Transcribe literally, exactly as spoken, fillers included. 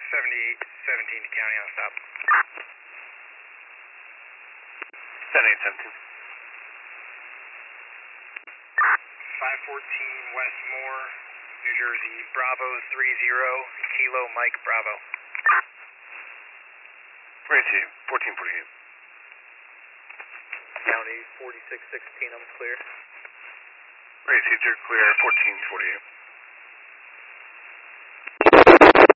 seventy-eight seventeen to county on stop. seventy-eight seventeen. five fourteen Westmore, New Jersey, Bravo three zero, Kilo Mike Bravo. Receive, fourteen forty-eight. County forty-six sixteen, I'm clear. Received, you're clear, fourteen forty-eight.